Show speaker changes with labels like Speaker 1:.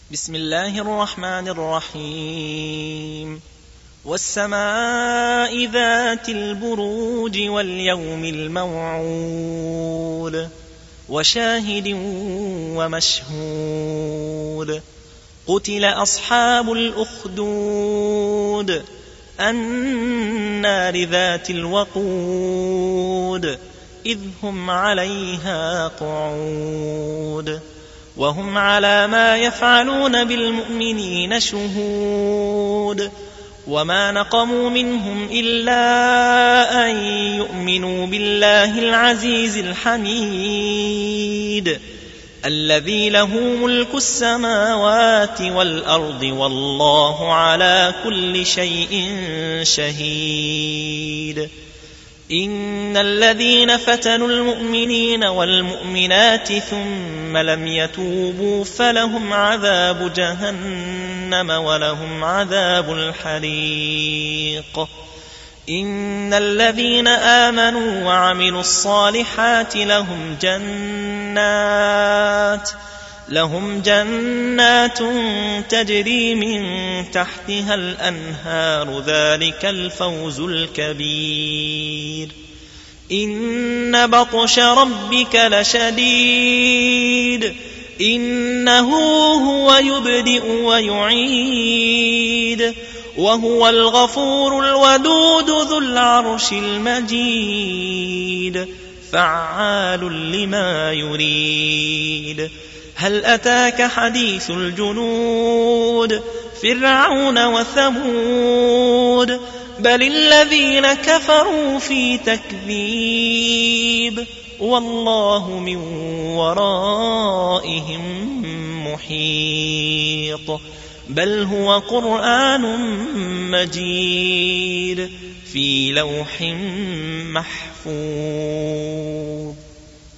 Speaker 1: بسم الله الرحمن الرحيم. والسماء ذات البروج واليوم الموعود وشاهد ومشهود. قتل أصحاب الأخدود النار ذات الوقود إذ هم عليها قعود وهم على ما يفعلون بالمؤمنين شهود. وما نقموا منهم إلا أن يؤمنوا بالله العزيز الحميد الذي له ملك السماوات والأرض والله على كل شيء شهيد. إن الذين فتنوا المؤمنين والمؤمنات ثم لم يتوبوا فلهم عذاب جهنم ولهم عذاب الحريق. إن الذين آمنوا وعملوا الصالحات لهم جنات تجري من تحتها الأنهار ذلك الفوز الكبير. إن بطش ربك لشديد إنه هو يبدئ ويعيد وهو الغفور الودود ذو العرش المجيد فعال لما يريد. هل أتاك حديث الجنود فرعون وثمود بل الذين كفروا في تكذيب والله من ورائهم محيط. بل هو قرآن مجيد في لوح محفوظ.